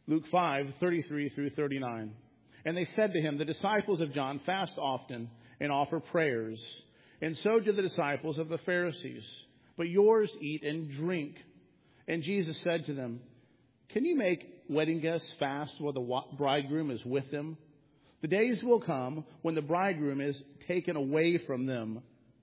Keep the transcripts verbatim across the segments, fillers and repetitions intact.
Luke five, thirty-three through thirty-nine. And they said to him, the disciples of John fast often and offer prayers, and so do the disciples of the Pharisees. But yours eat and drink. And Jesus said to them, can you make wedding guests fast while the bridegroom is with them? The days will come when the bridegroom is taken away from them.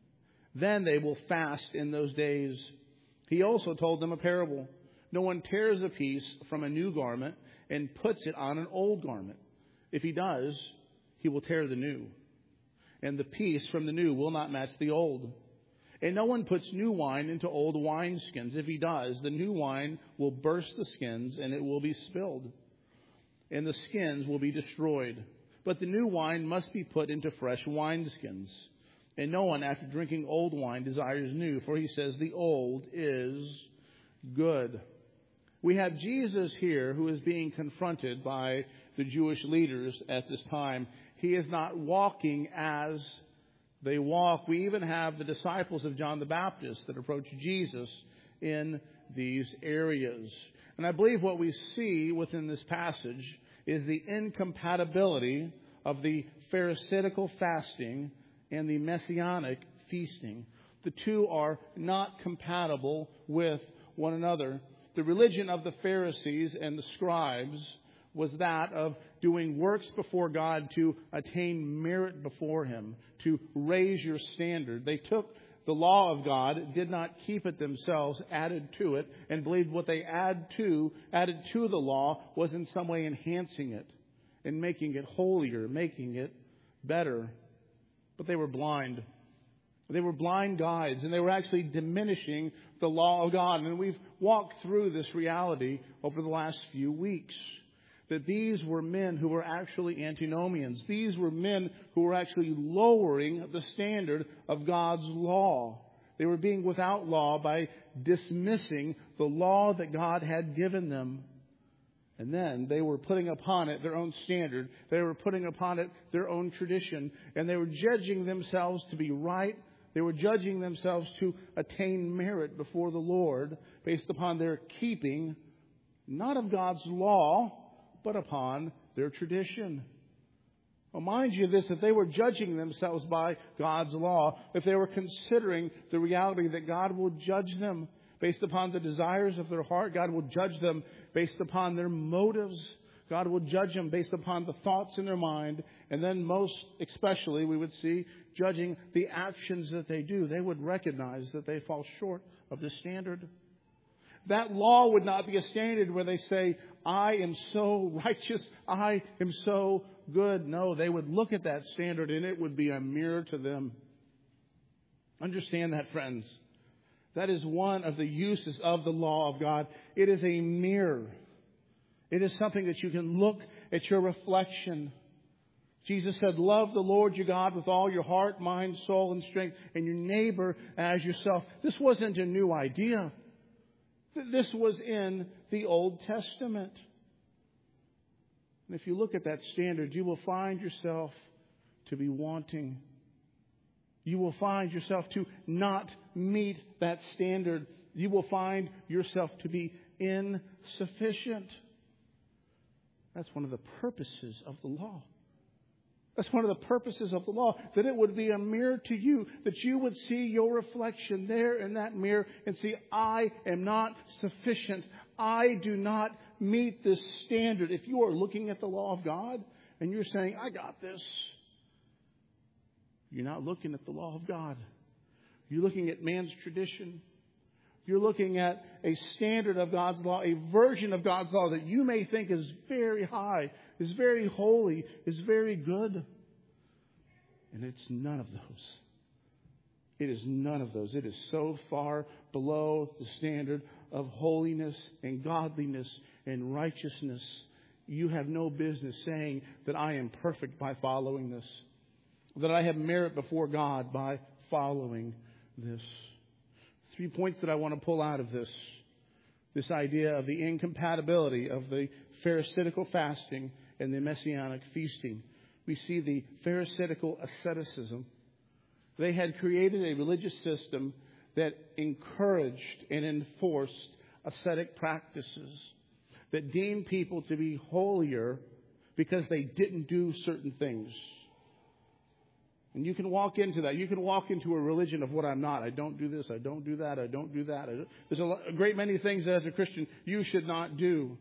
Then they will fast in those days. He also told them a parable. No one tears a piece from a new garment and puts it on an old garment. If he does, he will tear the new, and the piece from the new will not match the old. And no one puts new wine into old wineskins. If he does, the new wine will burst the skins, and it will be spilled, and the skins will be destroyed. But the new wine must be put into fresh wineskins. And no one, after drinking old wine, desires new, for he says the old is good. We have Jesus here who is being confronted by the Jewish leaders at this time. He is not walking as they walk. We even have the disciples of John the Baptist that approach Jesus in these areas. And I believe what we see within this passage is the incompatibility of the Pharisaical fasting and the Messianic feasting. The two are not compatible with one another. The religion of the Pharisees and the scribes was that of doing works before God to attain merit before Him, to raise your standard. They took the law of God, did not keep it themselves, added to it, and believed what they add to, added to the law was in some way enhancing it and making it holier, making it better. But they were blind. They were blind guides, and they were actually diminishing the law of God. And we've walked through this reality over the last few weeks, that these were men who were actually antinomians. These were men who were actually lowering the standard of God's law. They were being without law by dismissing the law that God had given them. And then they were putting upon it their own standard. They were putting upon it their own tradition. And they were judging themselves to be right. They were judging themselves to attain merit before the Lord based upon their keeping, not of God's law, but upon their tradition. Well, mind you this, if they were judging themselves by God's law, if they were considering the reality that God will judge them based upon the desires of their heart, God will judge them based upon their motives. God will judge them based upon the thoughts in their mind. And then most especially, we would see, judging the actions that they do. They would recognize that they fall short of the standard. That law would not be a standard where they say, I am so righteous, I am so good. No, they would look at that standard and it would be a mirror to them. Understand that, friends. That is one of the uses of the law of God. It is a mirror. It is something that you can look at your reflection. Jesus said, love the Lord your God with all your heart, mind, soul, and strength, and your neighbor as yourself. This wasn't a new idea. This was in the Old Testament. And if you look at that standard, you will find yourself to be wanting. You will find yourself to not meet that standard. You will find yourself to be insufficient. That's one of the purposes of the law. That's one of the purposes of the law, that it would be a mirror to you, that you would see your reflection there in that mirror and see, I am not sufficient. I do not meet this standard. If you are looking at the law of God and you're saying, I got this, you're not looking at the law of God. You're looking at man's tradition. You're looking at a standard of God's law, a version of God's law that you may think is very high, is very holy, is very good. And it's none of those. It is none of those. It is so far below the standard of holiness and godliness and righteousness. You have no business saying that I am perfect by following this, that I have merit before God by following this. Three points that I want to pull out of this. This idea of the incompatibility of the Pharisaical fasting and the Messianic feasting. We see the Pharisaical asceticism. They had created a religious system that encouraged and enforced ascetic practices. that deem people to be holier because they didn't do certain things. And you can walk into that. You can walk into a religion of what I'm not. I don't do this. I don't do that. I don't do that. I don't. There's a, lot, a great many things that as a Christian you should not do.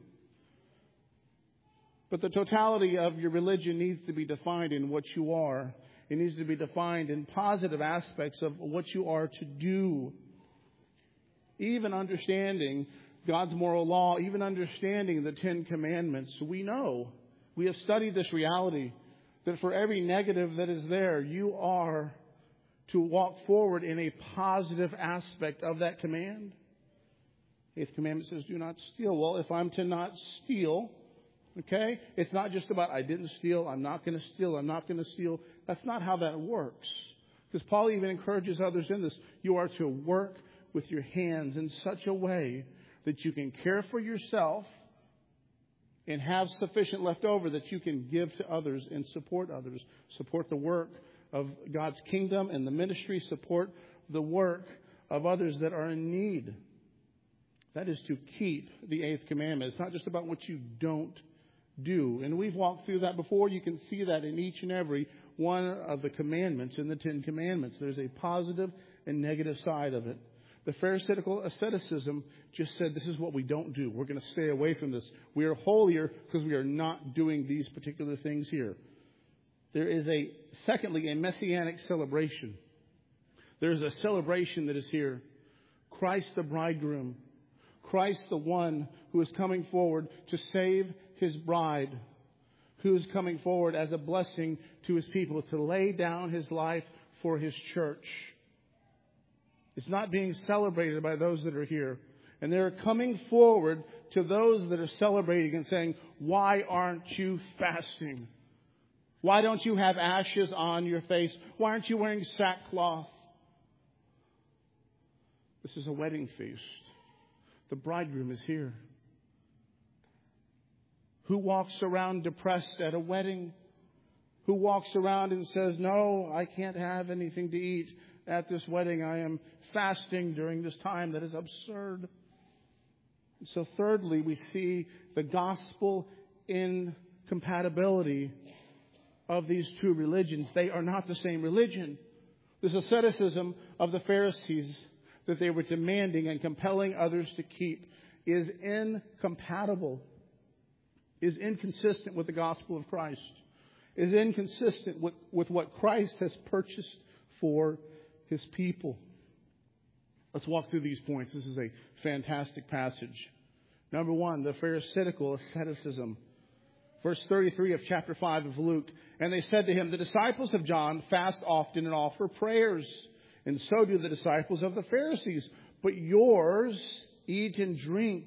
But the totality of your religion needs to be defined in what you are. It needs to be defined in positive aspects of what you are to do. Even understanding God's moral law, even understanding the Ten Commandments, we know, we have studied this reality, that for every negative that is there, you are to walk forward in a positive aspect of that command. Eighth commandment says, do not steal. Well, if I'm to not steal, okay, it's not just about I didn't steal, I'm not going to steal, I'm not going to steal. That's not how that works. Because Paul even encourages others in this. You are to work with your hands in such a way that you can care for yourself and have sufficient left over that you can give to others and support others. Support the work of God's kingdom and the ministry. Support the work of others that are in need. That is to keep the eighth commandment. It's not just about what you don't do. And we've walked through that before. You can see that in each and every one of the commandments in the Ten Commandments. There's a positive and negative side of it. The Pharisaical asceticism just said, this is what we don't do. We're going to stay away from this. We are holier because we are not doing these particular things here. There is a, secondly, a messianic celebration. There is a celebration that is here. Christ the bridegroom. Christ the one who is coming forward to save his bride. Who is coming forward as a blessing to his people to lay down his life for his church. It's not being celebrated by those that are here. And they're coming forward to those that are celebrating and saying, why aren't you fasting? Why don't you have ashes on your face? Why aren't you wearing sackcloth? This is a wedding feast. The bridegroom is here. Who walks around depressed at a wedding? Who walks around and says, no, I can't have anything to eat at this wedding. I am fasting during this time. That is absurd. So thirdly, we see the gospel incompatibility of these two religions. They are not the same religion. This asceticism of the Pharisees that they were demanding and compelling others to keep is incompatible, is inconsistent with the gospel of Christ, is inconsistent with, with what Christ has purchased for his people. Let's walk through these points. This is a fantastic passage. Number one, the Pharisaical asceticism. Verse thirty-three of chapter five of Luke. And they said to him, the disciples of John fast often and offer prayers, and so do the disciples of the Pharisees. But yours eat and drink.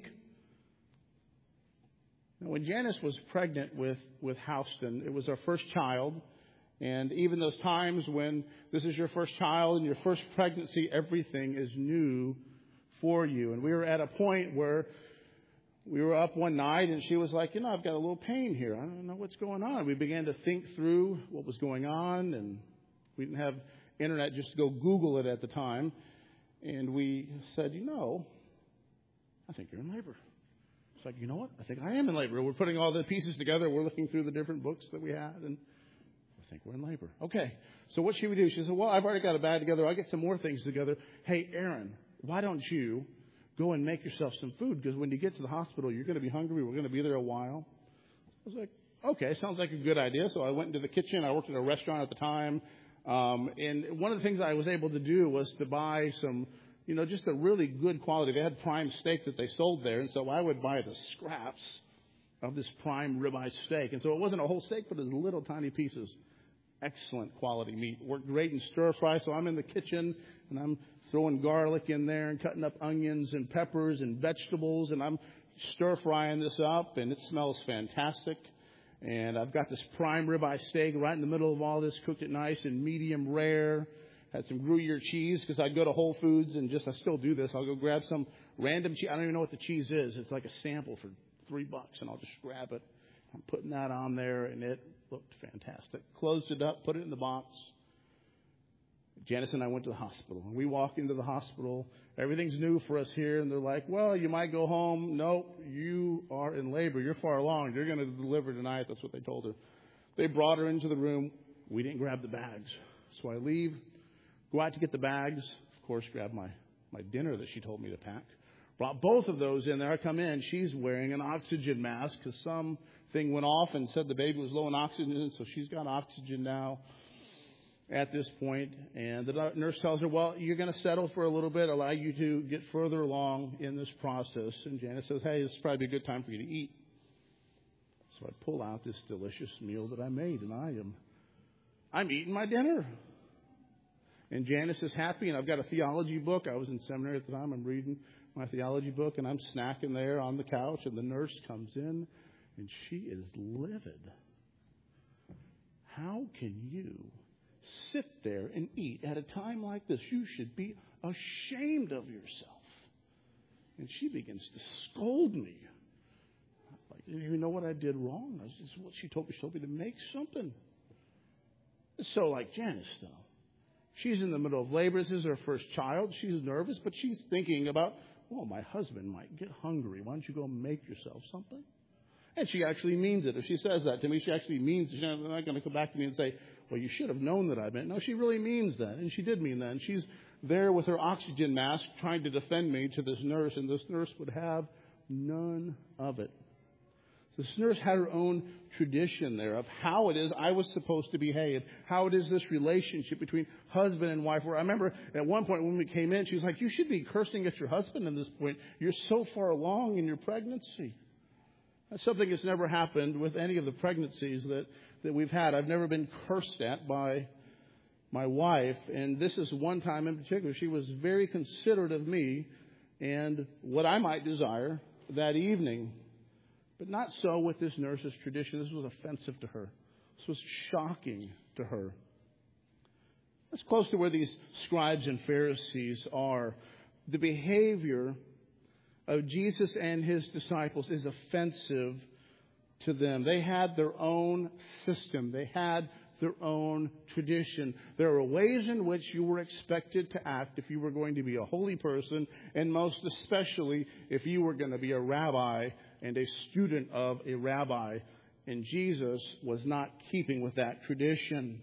Now, when Janice was pregnant with, with Houston, it was her first child. And even those times when this is your first child and your first pregnancy, everything is new for you. And we were at a point where we were up one night and she was like, you know, I've got a little pain here. I don't know what's going on. We began to think through what was going on, and we didn't have internet just to go Google it at the time. And we said, you know, I think you're in labor. It's like, you know what? I think I am in labor. We're putting all the pieces together. We're looking through the different books that we had, and I think we're in labor. Okay, so what should we do? She said, well, I've already got a bag together. I'll get some more things together. Hey, Aaron, why don't you go and make yourself some food? Because when you get to the hospital, you're going to be hungry. We're going to be there a while. I was like, okay, sounds like a good idea. So I went into the kitchen. I worked at a restaurant at the time. Um, and one of the things I was able to do was to buy some, you know, just a really good quality. They had prime steak that they sold there. And so I would buy the scraps of this prime ribeye steak. And so it wasn't a whole steak, but it was little tiny pieces. Excellent quality meat. Worked great in stir fry. So I'm in the kitchen and I'm throwing garlic in there and cutting up onions and peppers and vegetables. And I'm stir frying this up, and it smells fantastic. And I've got this prime ribeye steak right in the middle of all this, cooked it nice and medium rare. Had some Gruyere cheese, because I'd go to Whole Foods and just, I still do this. I'll go grab some random cheese. I don't even know what the cheese is. It's like a sample for three bucks, and I'll just grab it. I'm putting that on there, and it looked fantastic. Closed it up, put it in the box. Janice and I went to the hospital. And we walk into the hospital. Everything's new for us here. And they're like, well, you might go home. Nope, you are in labor. You're far along. You're going to deliver tonight. That's what they told her. They brought her into the room. We didn't grab the bags. So I leave, go out to get the bags. Of course, grab my, my dinner that she told me to pack. Brought both of those in there. I come in. She's wearing an oxygen mask because something went off and said the baby was low in oxygen. So she's got oxygen now at this point. And the nurse tells her, well, you're going to settle for a little bit, allow you to get further along in this process. And Janice says, hey, this is probably a good time for you to eat. So I pull out this delicious meal that I made, and I am, I'm eating my dinner. And Janice is happy, and I've got a theology book. I was in seminary at the time. I'm reading my theology book, and I'm snacking there on the couch, and the nurse comes in, and she is livid. How can you sit there and eat at a time like this? You should be ashamed of yourself. And she begins to scold me. I didn't even know what I did wrong. I was just, well, she told me, she told me to make something. So like Janice, though. She's in the middle of labor. This is her first child. She's nervous, but she's thinking about, well, my husband might get hungry. Why don't you go make yourself something? And she actually means it. If she says that to me, she actually means it. She's not going to come back to me and say, well, you should have known that I meant. No, she really means that. And she did mean that. And she's there with her oxygen mask trying to defend me to this nurse. And this nurse would have none of it. This nurse had her own tradition there of how it is I was supposed to behave, how it is this relationship between husband and wife. Where I remember at one point when we came in, she was like, you should be cursing at your husband at this point. You're so far along in your pregnancy. That's something that's never happened with any of the pregnancies that, that we've had. I've never been cursed at by my wife. And this is one time in particular. She was very considerate of me and what I might desire that evening. But not so with this nurse's tradition. This was offensive to her. This was shocking to her. That's close to where these scribes and Pharisees are. The behavior of Jesus and his disciples is offensive to them. They had their own system. They had their own tradition. There are ways in which you were expected to act if you were going to be a holy person, and most especially if you were going to be a rabbi and a student of a rabbi. And Jesus was not keeping with that tradition.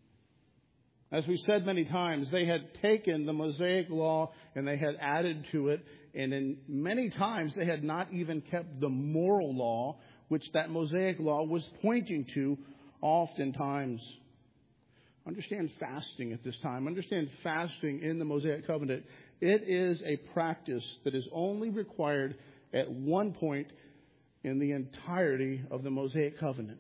As we said many times, they had taken the Mosaic law and they had added to it. And in many times they had not even kept the moral law, which that Mosaic law was pointing to oftentimes. Understand fasting at this time. Understand fasting in the Mosaic covenant. It is a practice that is only required at one point in the entirety of the Mosaic covenant.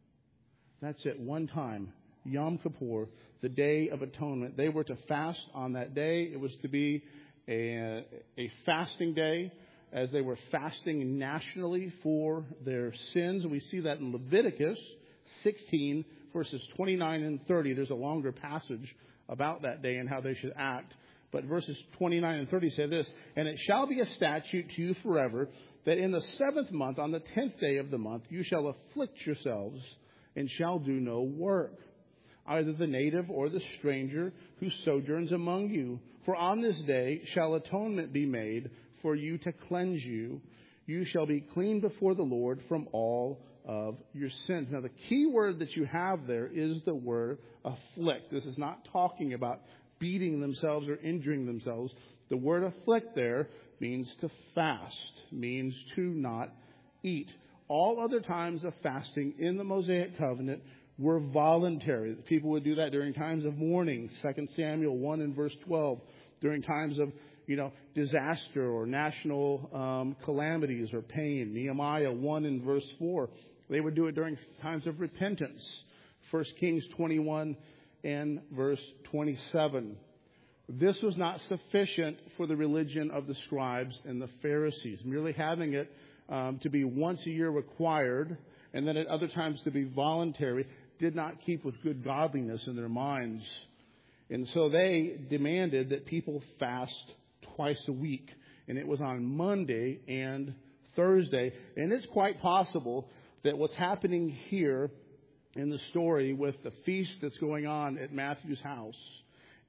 That's at one time, Yom Kippur, the Day of Atonement. They were to fast on that day. It was to be a, a fasting day, as they were fasting nationally for their sins. We see that in Leviticus sixteen, verses twenty-nine and thirty. There's a longer passage about that day and how they should act. But verses twenty-nine and thirty say this, and it shall be a statute to you forever, that in the seventh month, on the tenth day of the month, you shall afflict yourselves and shall do no work, either the native or the stranger who sojourns among you. For on this day shall atonement be made for you to cleanse you. You shall be clean before the Lord from all of your sins. Now, the key word that you have there is the word afflict. This is not talking about beating themselves or injuring themselves. The word afflict there means to fast, means to not eat. All other times of fasting in the Mosaic covenant were voluntary. People would do that during times of mourning, Second Samuel one and verse twelve, during times of, you know, disaster or national um, calamities or pain, Nehemiah one and verse four. They would do it during times of repentance, First Kings twenty-one and verse twenty-seven. This was not sufficient for the religion of the scribes and the Pharisees. Merely having it um, to be once a year required and then at other times to be voluntary did not keep with good godliness in their minds. And so they demanded that people fast twice a week. And it was on Monday and Thursday. And it's quite possible that what's happening here in the story with the feast that's going on at Matthew's house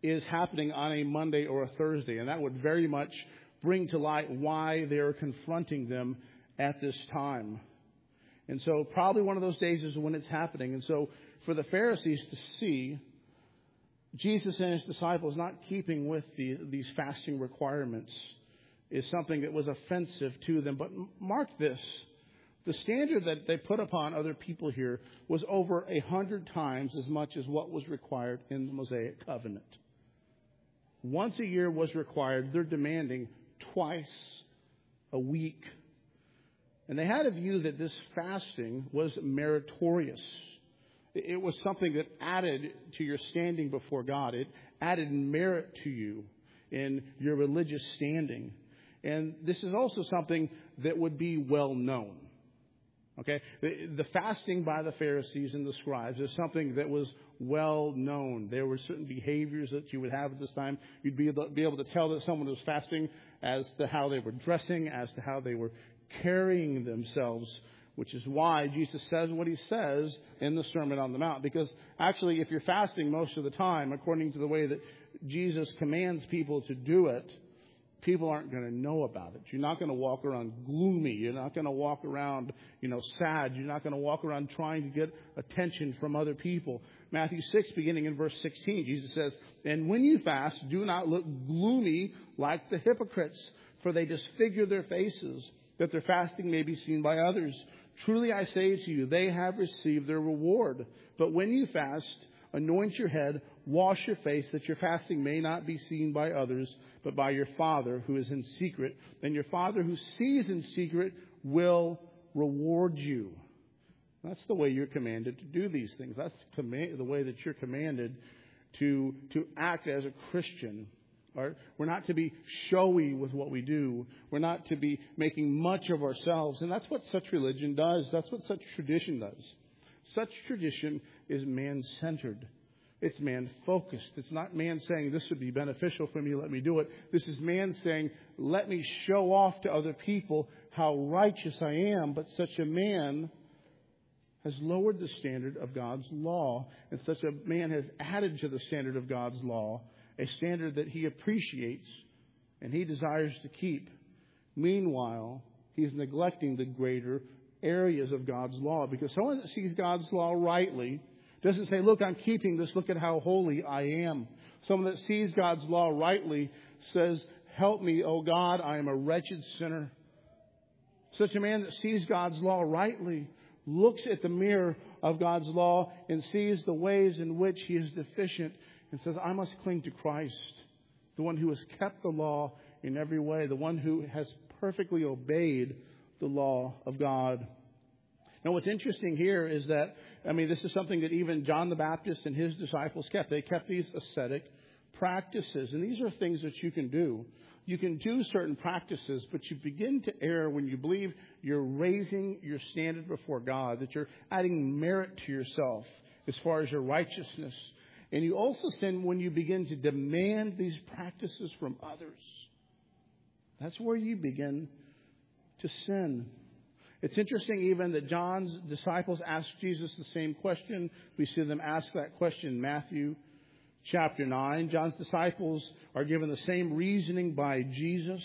is happening on a Monday or a Thursday. And that would very much bring to light why they're confronting them at this time. And so probably one of those days is when it's happening. And so for the Pharisees to see Jesus and his disciples not keeping with the, these fasting requirements is something that was offensive to them. But mark this. The standard that they put upon other people here was over a hundred times as much as what was required in the Mosaic covenant. Once a year was required. They're demanding twice a week. And they had a view that this fasting was meritorious. It was something that added to your standing before God. It added merit to you in your religious standing. And this is also something that would be well known. Okay, the, the fasting by the Pharisees and the scribes is something that was well known. There were certain behaviors that you would have at this time. You'd be able, be able to tell that someone was fasting as to how they were dressing, as to how they were carrying themselves, which is why Jesus says what he says in the Sermon on the Mount. Because actually, if you're fasting most of the time, according to the way that Jesus commands people to do it, people aren't going to know about it. You're not going to walk around gloomy. You're not going to walk around, you know, sad. You're not going to walk around trying to get attention from other people. Matthew six, beginning in verse sixteen, Jesus says, "And when you fast, do not look gloomy like the hypocrites, for they disfigure their faces, that their fasting may be seen by others. Truly I say to you, they have received their reward. But when you fast, anoint your head, wash your face, that your fasting may not be seen by others, but by your Father who is in secret. And your Father who sees in secret will reward you." That's the way you're commanded to do these things. That's the way that you're commanded to, to act as a Christian. Right? We're not to be showy with what we do. We're not to be making much of ourselves. And that's what such religion does. That's what such tradition does. Such tradition is man-centered. It's man-focused. It's not man saying, this would be beneficial for me, let me do it. This is man saying, let me show off to other people how righteous I am. But such a man has lowered the standard of God's law. And such a man has added to the standard of God's law a standard that he appreciates and he desires to keep. Meanwhile, he's neglecting the greater areas of God's law, because someone that sees God's law rightly doesn't say, look, I'm keeping this, look at how holy I am. Someone that sees God's law rightly says, help me, O God, I am a wretched sinner. Such a man that sees God's law rightly looks at the mirror of God's law and sees the ways in which he is deficient and says, I must cling to Christ, the one who has kept the law in every way, the one who has perfectly obeyed the law of God. Now, what's interesting here is that, I mean, this is something that even John the Baptist and his disciples kept. They kept these ascetic practices. And these are things that you can do. You can do certain practices, but you begin to err when you believe you're raising your standard before God, that you're adding merit to yourself as far as your righteousness. And you also sin when you begin to demand these practices from others. That's where you begin to sin. It's interesting even that John's disciples asked Jesus the same question. We see them ask that question in Matthew chapter nine. John's disciples are given the same reasoning by Jesus.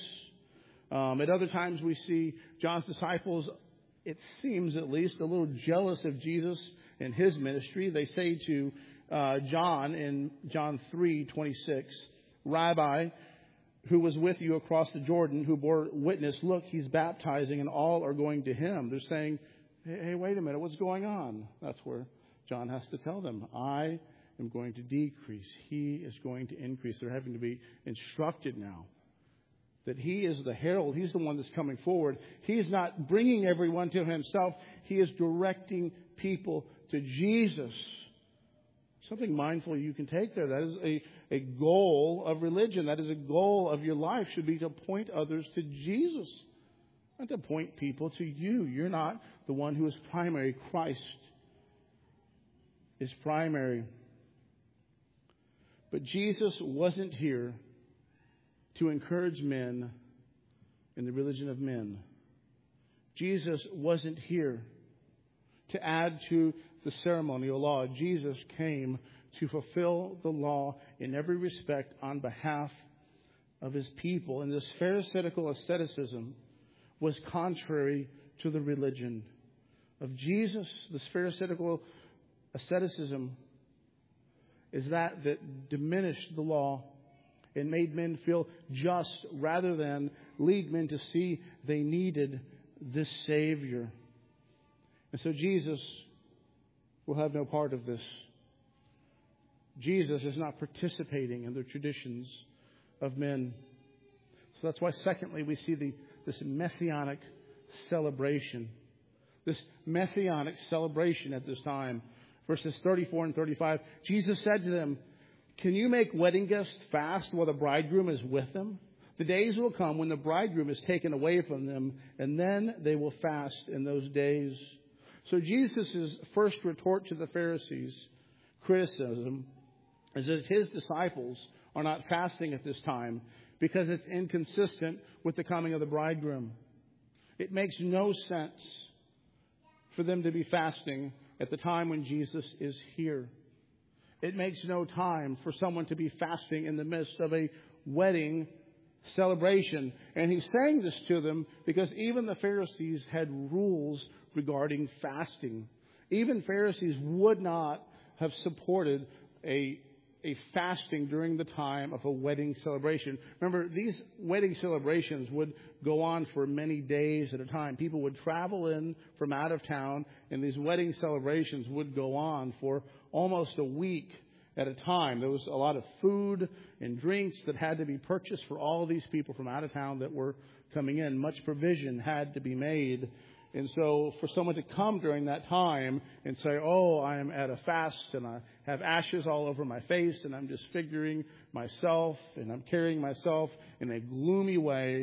Um, at other times we see John's disciples, it seems at least, a little jealous of Jesus and his ministry. They say to uh, John in John three twenty-six, Rabbi, who was with you across the Jordan, who bore witness, look, he's baptizing and all are going to him. They're saying, hey, hey, wait a minute, what's going on? That's where John has to tell them, I am going to decrease. He is going to increase. They're having to be instructed now that he is the herald. He's the one that's coming forward. He's not bringing everyone to himself. He is directing people to Jesus. Something mindful you can take there. That is a, a goal of religion. That is a goal of your life, should be to point others to Jesus, not to point people to you. You're not the one who is primary. Christ is primary. But Jesus wasn't here to encourage men in the religion of men. Jesus wasn't here to add to the ceremonial law. Jesus came to fulfill the law in every respect on behalf of his people. And this Pharisaical asceticism was contrary to the religion of Jesus. This Pharisaical asceticism is that that diminished the law and made men feel just rather than lead men to see they needed this Savior. And so Jesus will have no part of this. Jesus is not participating in the traditions of men. So that's why, secondly, we see the this messianic celebration. This messianic celebration at this time. Verses thirty-four and thirty-five. Jesus said to them, "Can you make wedding guests fast while the bridegroom is with them? The days will come when the bridegroom is taken away from them, and then they will fast in those days." So Jesus' first retort to the Pharisees' criticism is that his disciples are not fasting at this time because it's inconsistent with the coming of the bridegroom. It makes no sense for them to be fasting at the time when Jesus is here. It makes no time for someone to be fasting in the midst of a wedding celebration. And he's saying this to them because even the Pharisees had rules regarding fasting. Even Pharisees would not have supported a a fasting during the time of a wedding celebration. Remember, these wedding celebrations would go on for many days at a time. People would travel in from out of town, and these wedding celebrations would go on for almost a week at a time. There was a lot of food and drinks that had to be purchased for all of these people from out of town that were coming in. Much provision had to be made. And so for someone to come during that time and say, "Oh, I am at a fast and I have ashes all over my face and I'm disfiguring myself and I'm carrying myself in a gloomy way,"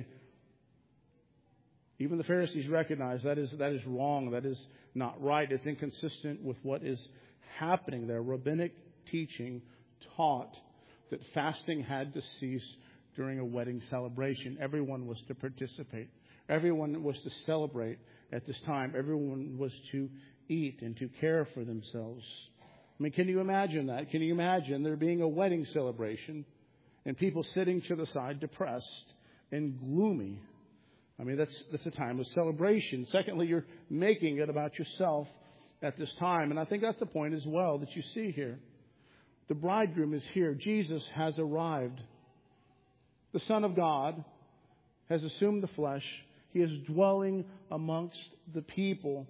even the Pharisees recognize that is that is wrong. That is not right. It's inconsistent with what is happening there. Rabbinic teaching taught that fasting had to cease during a wedding celebration. Everyone was to participate. Everyone was to celebrate at this time. Everyone was to eat and to care for themselves. I mean, can you imagine that? Can you imagine there being a wedding celebration and people sitting to the side depressed and gloomy? I mean, that's that's a time of celebration. Secondly, you're making it about yourself at this time. And I think that's the point as well that you see here. The bridegroom is here. Jesus has arrived. The Son of God has assumed the flesh. He is dwelling amongst the people.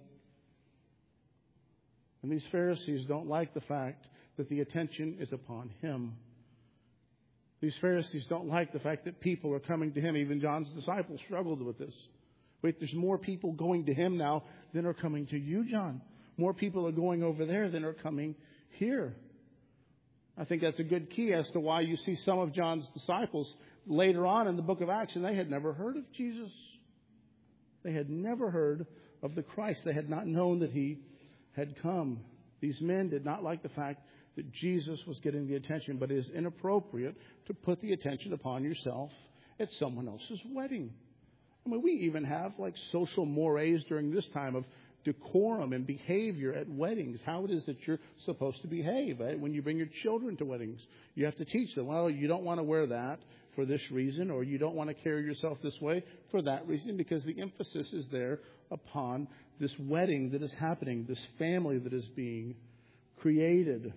And these Pharisees don't like the fact that the attention is upon him. These Pharisees don't like the fact that people are coming to him. Even John's disciples struggled with this. Wait, there's more people going to him now than are coming to you, John. More people are going over there than are coming here. I think that's a good key as to why you see some of John's disciples later on in the book of Acts, and they had never heard of Jesus. They had never heard of the Christ. They had not known that he had come. These men did not like the fact that Jesus was getting the attention, but it is inappropriate to put the attention upon yourself at someone else's wedding. I mean, we even have like social mores during this time of decorum and behavior at weddings, how it is that you're supposed to behave. Right? When you bring your children to weddings, you have to teach them, well, you don't want to wear that for this reason, or you don't want to carry yourself this way for that reason, because the emphasis is there upon this wedding that is happening, this family that is being created.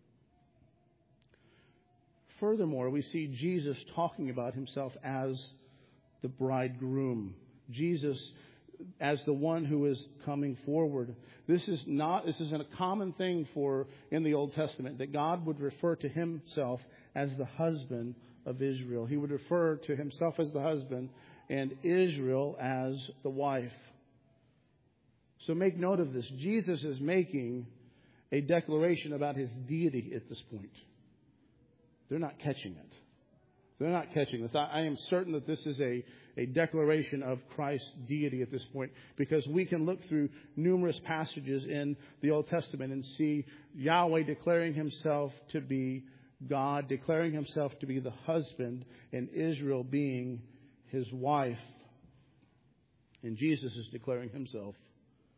Furthermore, we see Jesus talking about himself as the bridegroom. Jesus as the one who is coming forward. This is not, this isn't a common thing for in the Old Testament, that God would refer to himself as the husband of Israel. He would refer to himself as the husband and Israel as the wife. So make note of this. Jesus is making a declaration about his deity at this point. They're not catching it. They're not catching this. I, I am certain that this is a, a declaration of Christ's deity at this point, because we can look through numerous passages in the Old Testament and see Yahweh declaring himself to be God, declaring himself to be the husband, and Israel being his wife. And Jesus is declaring himself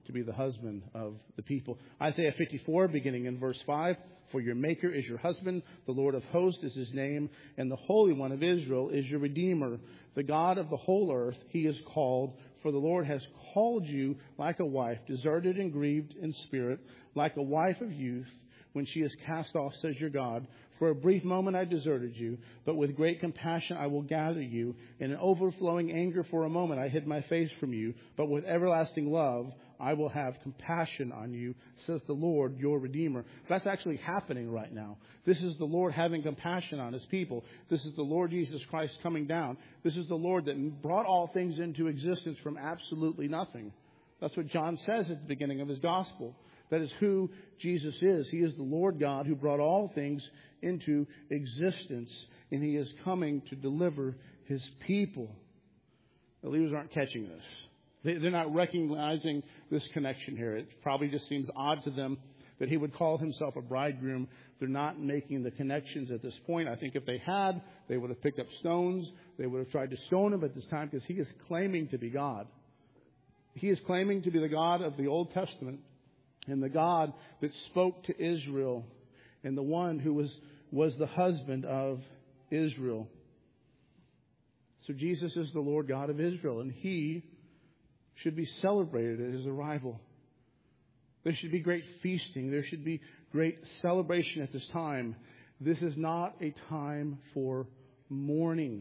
to be the husband of the people. Isaiah fifty-four, beginning in verse five. For your Maker is your husband, the Lord of hosts is his name, and the Holy One of Israel is your Redeemer. The God of the whole earth he is called, for the Lord has called you like a wife, deserted and grieved in spirit, like a wife of youth, when she is cast off, says your God. For a brief moment I deserted you, but with great compassion I will gather you. In an overflowing anger for a moment I hid my face from you, but with everlasting love I will have compassion on you, says the Lord, your Redeemer. That's actually happening right now. This is the Lord having compassion on his people. This is the Lord Jesus Christ coming down. This is the Lord that brought all things into existence from absolutely nothing. That's what John says at the beginning of his gospel. That is who Jesus is. He is the Lord God who brought all things into existence, and he is coming to deliver his people. The leaders aren't catching this. They're not recognizing this connection here. It probably just seems odd to them that he would call himself a bridegroom. They're not making the connections at this point. I think if they had, they would have picked up stones. They would have tried to stone him at this time, because he is claiming to be God. He is claiming to be the God of the Old Testament, and the God that spoke to Israel, and the one who was, was the husband of Israel. So Jesus is the Lord God of Israel, and he should be celebrated at his arrival. There should be great feasting. There should be great celebration at this time. This is not a time for mourning.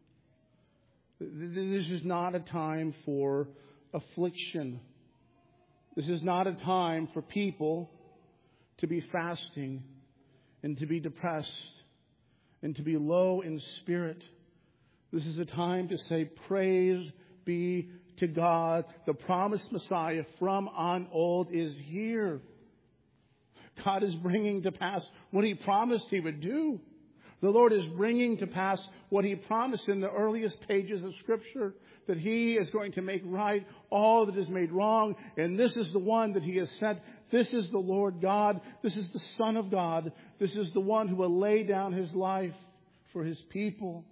This is not a time for affliction. This is not a time for people to be fasting and to be depressed and to be low in spirit. This is a time to say, praise be to God. The promised Messiah from on old is here. God is bringing to pass what he promised he would do. The Lord is bringing to pass what he promised in the earliest pages of Scripture, that he is going to make right all that is made wrong. And this is the one that he has sent. This is the Lord God. This is the Son of God. This is the one who will lay down his life for his people.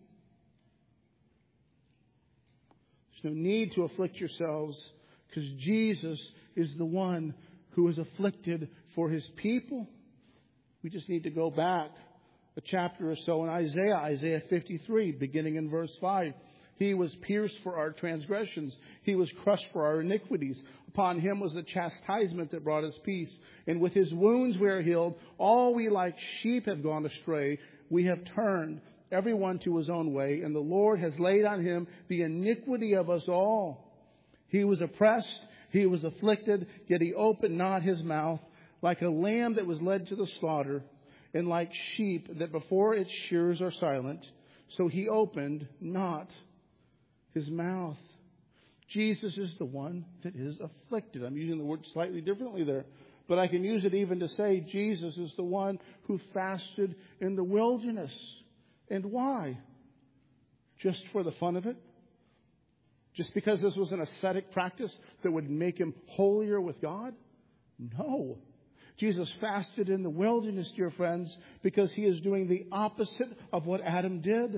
There's no need to afflict yourselves, because Jesus is the one who is afflicted for his people. We just need to go back a chapter or so in Isaiah, Isaiah fifty-three, beginning in verse five. He was pierced for our transgressions. He was crushed for our iniquities. Upon him was the chastisement that brought us peace. And with his wounds we are healed. All we like sheep have gone astray. We have turned everyone to his own way. And the Lord has laid on him the iniquity of us all. He was oppressed. He was afflicted. Yet he opened not his mouth. Like a lamb that was led to the slaughter, and like sheep that before its shearers are silent, so he opened not his mouth. Jesus is the one that is afflicted. I'm using the word slightly differently there, but I can use it even to say Jesus is the one who fasted in the wilderness. And why? Just for the fun of it? Just because this was an ascetic practice that would make him holier with God? No. Jesus fasted in the wilderness, dear friends, because he is doing the opposite of what Adam did.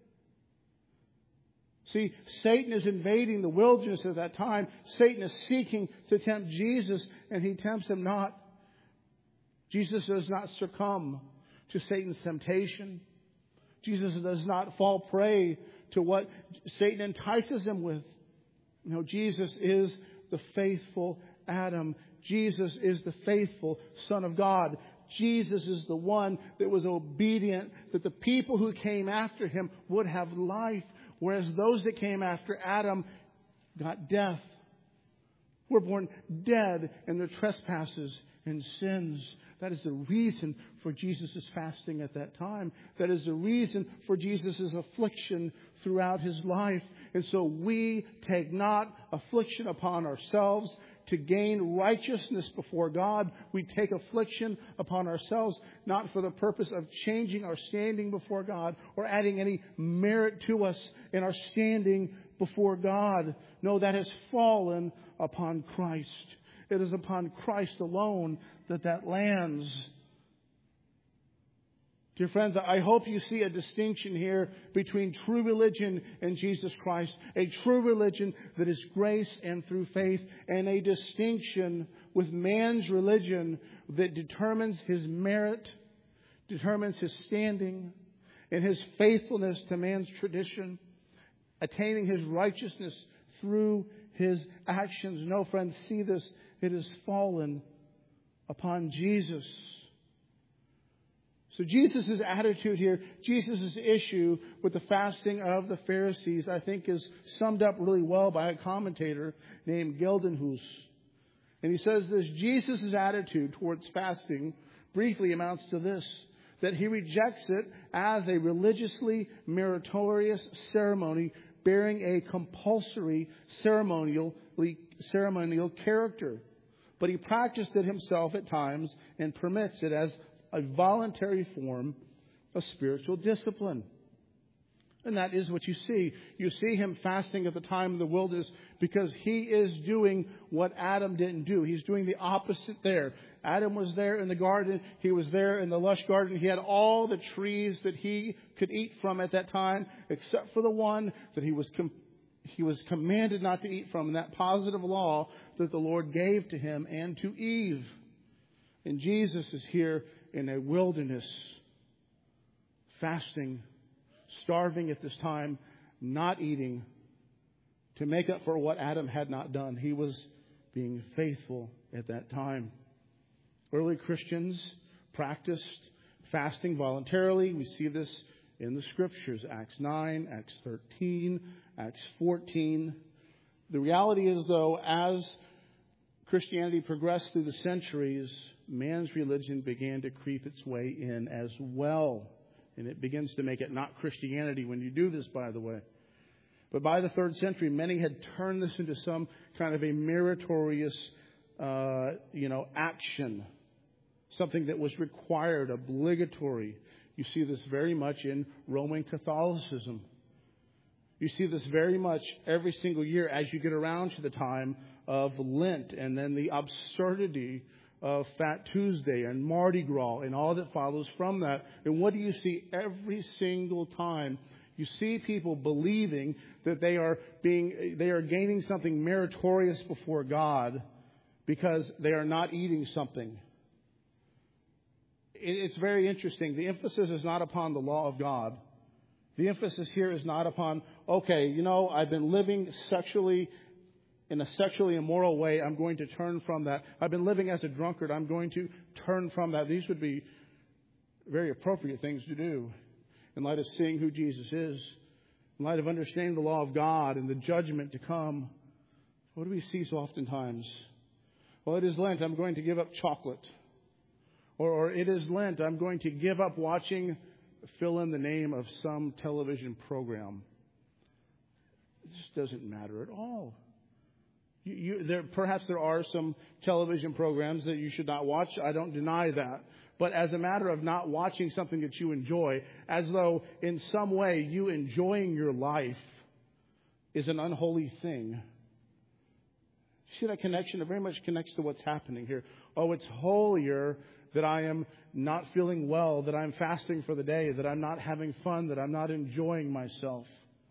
See, Satan is invading the wilderness at that time. Satan is seeking to tempt Jesus, and he tempts him not. Jesus does not succumb to Satan's temptation. Jesus does not fall prey to what Satan entices him with. No, Jesus is the faithful Adam. Jesus is the faithful Son of God. Jesus is the one that was obedient, that the people who came after him would have life, whereas those that came after Adam got death. Were born dead in their trespasses and sins. That is the reason for Jesus' fasting at that time. That is the reason for Jesus' affliction throughout his life. And so we take not affliction upon ourselves to gain righteousness before God. We take affliction upon ourselves, not for the purpose of changing our standing before God or adding any merit to us in our standing before God. No, that has fallen upon Christ. It is upon Christ alone that that lands. Dear friends, I hope you see a distinction here between true religion and Jesus Christ. A true religion that is grace and through faith, and a distinction with man's religion that determines his merit, determines his standing, and his faithfulness to man's tradition, attaining his righteousness through his actions. No, friends, see this. It has fallen upon Jesus. So Jesus' attitude here, Jesus' issue with the fasting of the Pharisees, I think is summed up really well by a commentator named Geldenhuis. And he says this: Jesus' attitude towards fasting briefly amounts to this, that he rejects it as a religiously meritorious ceremony bearing a compulsory ceremonial, ceremonial character. But he practiced it himself at times and permits it as a voluntary form of spiritual discipline. And that is what you see. You see him fasting at the time in the wilderness because he is doing what Adam didn't do. He's doing the opposite there. Adam was there in the garden. He was there in the lush garden. He had all the trees that he could eat from at that time, except for the one that he was com- he was commanded not to eat from, and that positive law that the Lord gave to him and to Eve. And Jesus is here in a wilderness, fasting, starving at this time, not eating, to make up for what Adam had not done. He was being faithful at that time. Early Christians practiced fasting voluntarily. We see this in the Scriptures, Acts nine, Acts thirteen, Acts fourteen. The reality is, though, as Christianity progressed through the centuries, man's religion began to creep its way in as well. And it begins to make it not Christianity when you do this, by the way. But by the third century, many had turned this into some kind of a meritorious, uh, you know, action. Something that was required, obligatory. You see this very much in Roman Catholicism. You see this very much every single year as you get around to the time of Lent, and then the absurdity of Fat Tuesday and Mardi Gras and all that follows from that. And what do you see every single time? You see people believing that they are being, they are gaining something meritorious before God because they are not eating something. It's very interesting. The emphasis is not upon the law of God. The emphasis here is not upon, okay, you know, I've been living sexually in a sexually immoral way. I'm going to turn from that. I've been living as a drunkard. I'm going to turn from that. These would be very appropriate things to do in light of seeing who Jesus is, in light of understanding the law of God and the judgment to come. What do we see so oftentimes? Well, it is Lent. I'm going to give up chocolate. Or, or it is Lent. I'm going to give up watching, fill in the name of some television program. It just doesn't matter at all. You, you, there, perhaps there are some television programs that you should not watch. I don't deny that. But as a matter of not watching something that you enjoy, as though in some way you enjoying your life is an unholy thing. See that connection? It very much connects to what's happening here. Oh, it's holier that I am not feeling well, that I'm fasting for the day, that I'm not having fun, that I'm not enjoying myself.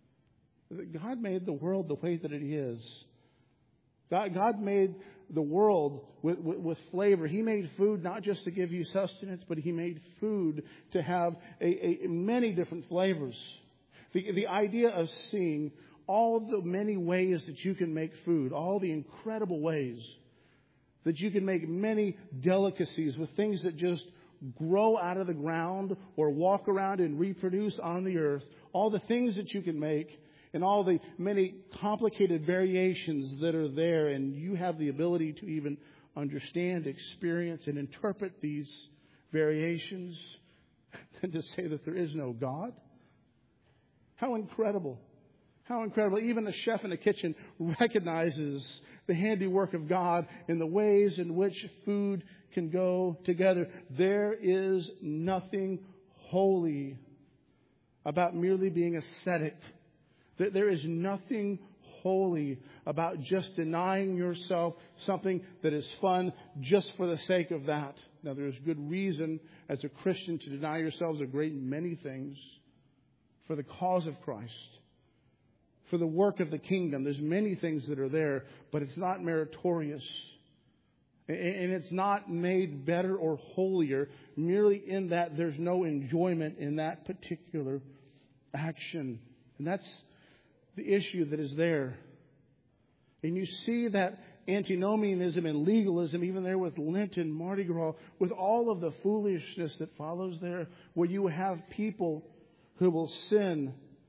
God made the world the way that it is. God, God made the world with, with, with flavor. He made food not just to give you sustenance, but He made food to have a, a, many different flavors. The, the idea of seeing all the many ways that you can make food, all the incredible ways that you can make many delicacies with things that just grow out of the ground or walk around and reproduce on the earth. All the things that you can make and all the many complicated variations that are there. And you have the ability to even understand, experience, and interpret these variations. And to say that there is no God. How incredible. How incredible. Even a chef in the kitchen recognizes the handiwork of God in the ways in which food can go together. There is nothing holy about merely being ascetic. There is nothing holy about just denying yourself something that is fun just for the sake of that. Now, there's good reason as a Christian to deny yourselves a great many things for the cause of Christ, for the work of the kingdom. There's many things that are there, but it's not meritorious. And it's not made better or holier merely in that there's no enjoyment in that particular action. And that's the issue that is there. And you see that antinomianism and legalism, even there with Lent and Mardi Gras, with all of the foolishness that follows there, where you have people who will sin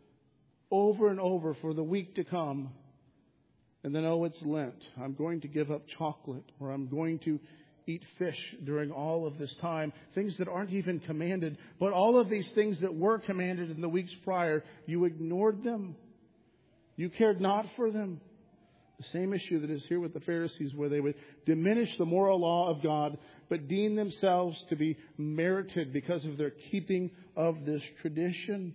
over and over for the week to come. And then, oh, it's Lent. I'm going to give up chocolate, or I'm going to eat fish during all of this time. Things that aren't even commanded. But all of these things that were commanded in the weeks prior, you ignored them. You cared not for them. The same issue that is here with the Pharisees, where they would diminish the moral law of God, but deem themselves to be merited because of their keeping of this tradition.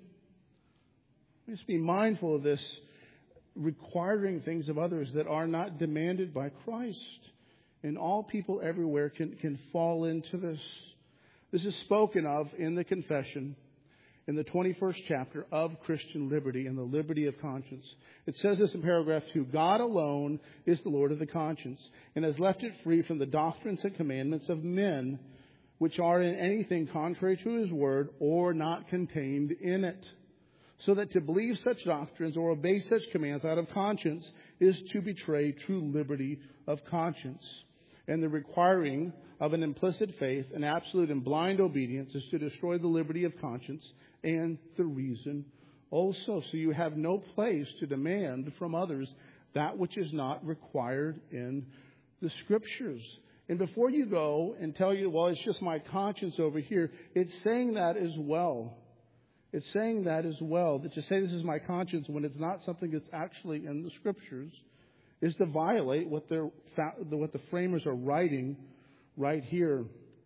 Let's be mindful of this, requiring things of others that are not demanded by Christ. And all people everywhere can, can fall into this. This is spoken of in the confession in the twenty-first chapter of Christian liberty and the liberty of conscience. It says this in paragraph two: God alone is the Lord of the conscience and has left it free from the doctrines and commandments of men, which are in anything contrary to His word or not contained in it. So that to believe such doctrines or obey such commands out of conscience is to betray true liberty of conscience. And the requiring of an implicit faith, an absolute and blind obedience, is to destroy the liberty of conscience and the reason also. So you have no place to demand from others that which is not required in the Scriptures. And before you go and tell you, well, it's just my conscience over here, it's saying that as well. It's saying that as well, that to say this is my conscience when it's not something that's actually in the Scriptures is to violate what they're what the framers are writing right here.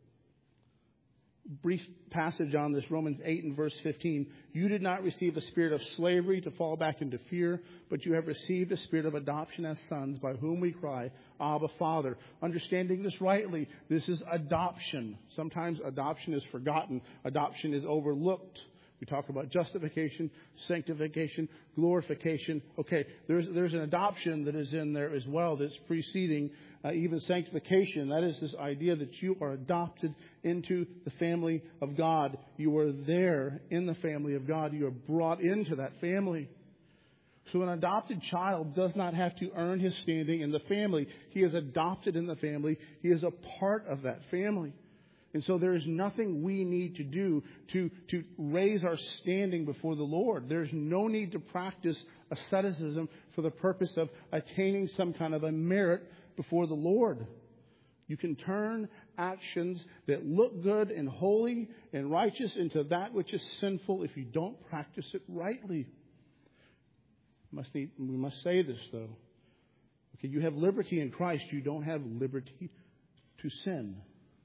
Brief passage on this, Romans eight and verse fifteen. You did not receive a spirit of slavery to fall back into fear, but you have received a spirit of adoption as sons, by whom we cry, Abba, Father. Understanding this rightly, this is adoption. Sometimes adoption is forgotten. Adoption is overlooked. We talk about justification, sanctification, glorification. Okay, there's there's an adoption that is in there as well that's preceding uh, even sanctification. That is this idea that you are adopted into the family of God. You are there in the family of God. You are brought into that family. So an adopted child does not have to earn his standing in the family. He is adopted in the family. He is a part of that family. And so there is nothing we need to do to, to raise our standing before the Lord. There's no need to practice asceticism for the purpose of attaining some kind of a merit before the Lord. You can turn actions that look good and holy and righteous into that which is sinful if you don't practice it rightly. We must, need, we must say this, though. Okay, you have liberty in Christ. You don't have liberty to sin.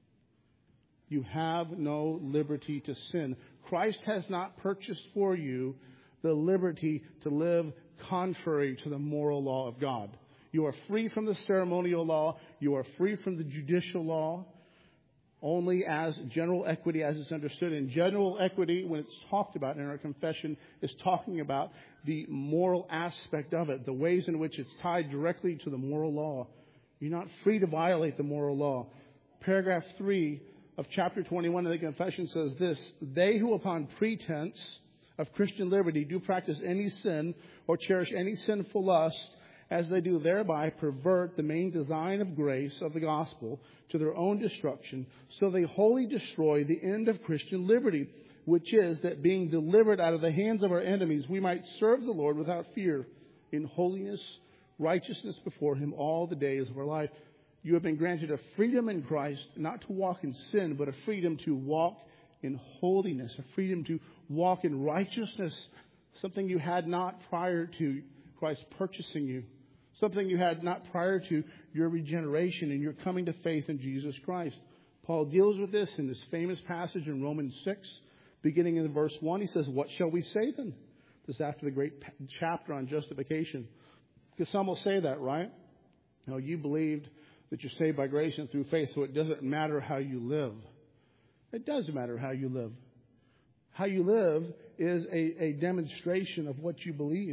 You have no liberty to sin. Christ has not purchased for you the liberty to live contrary to the moral law of God. You are free from the ceremonial law. You are free from the judicial law. Only as general equity as it's understood. And general equity, when it's talked about in our confession, is talking about the moral aspect of it, the ways in which it's tied directly to the moral law. You're not free to violate the moral law. Paragraph three of chapter twenty-one of the confession says this: they who upon pretense of Christian liberty do practice any sin or cherish any sinful lust, as they do thereby pervert the main design of grace of the gospel to their own destruction, so they wholly destroy the end of Christian liberty, which is that being delivered out of the hands of our enemies, we might serve the Lord without fear, in holiness, righteousness before Him all the days of our life. You have been granted a freedom in Christ, not to walk in sin, but a freedom to walk in holiness, a freedom to walk in righteousness, something you had not prior to Christ purchasing you, something you had not prior to your regeneration and your coming to faith in Jesus Christ. Paul deals with this in this famous passage in Romans six, beginning in verse one. He says, what shall we say then? This is after the great chapter on justification. Because some will say that, right? You know, you believed that you're saved by grace and through faith, so it doesn't matter how you live. It does matter how you live. How you live is a, a demonstration of what you believe.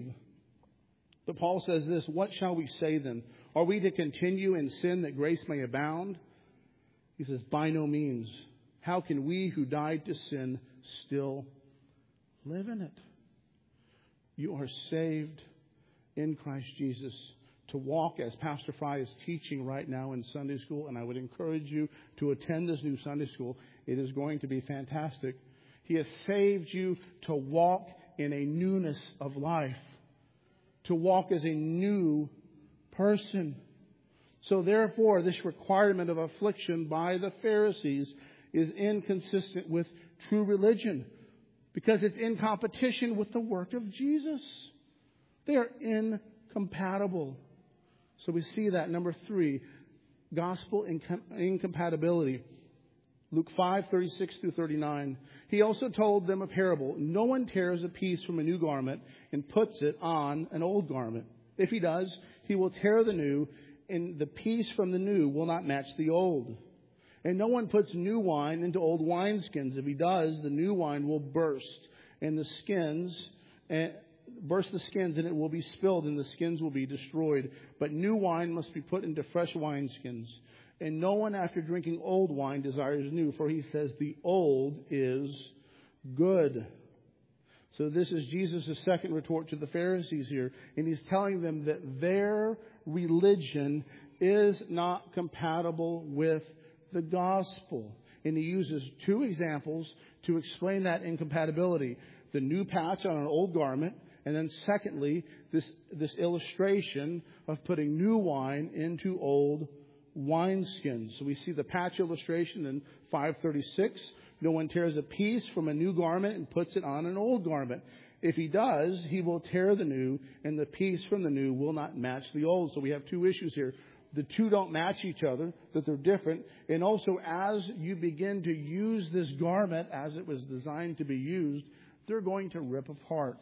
But Paul says this, what shall we say then? Are we to continue in sin that grace may abound? He says, by no means. How can we who died to sin still live in it? You are saved in Christ Jesus to walk as Pastor Fry is teaching right now in Sunday school. And I would encourage you to attend this new Sunday school. It is going to be fantastic. He has saved you to walk in a newness of life, to walk as a new person. So therefore, this requirement of affliction by the Pharisees is inconsistent with true religion because it's in competition with the work of Jesus. They are incompatible. So we see that. Number three, gospel incom- incompatibility. Luke five, thirty-six through thirty-nine. He also told them a parable. No one tears a piece from a new garment and puts it on an old garment. If he does, he will tear the new, and the piece from the new will not match the old. And no one puts new wine into old wineskins. If he does, the new wine will burst, and the skins, and burst the skins, and it will be spilled, and the skins will be destroyed. But new wine must be put into fresh wineskins. And no one after drinking old wine desires new, for he says the old is good. So this is Jesus' second retort to the Pharisees here. And he's telling them that their religion is not compatible with the gospel. And he uses two examples to explain that incompatibility. The new patch on an old garment. And then secondly, this, this illustration of putting new wine into old wineskins. So we see the patch illustration in five thirty-six. No one tears a piece from a new garment and puts it on an old garment. If he does, he will tear the new, and the piece from the new will not match the old. So we have two issues here. The two don't match each other, that they're different. And also, as you begin to use this garment as it was designed to be used, they're going to rip apart.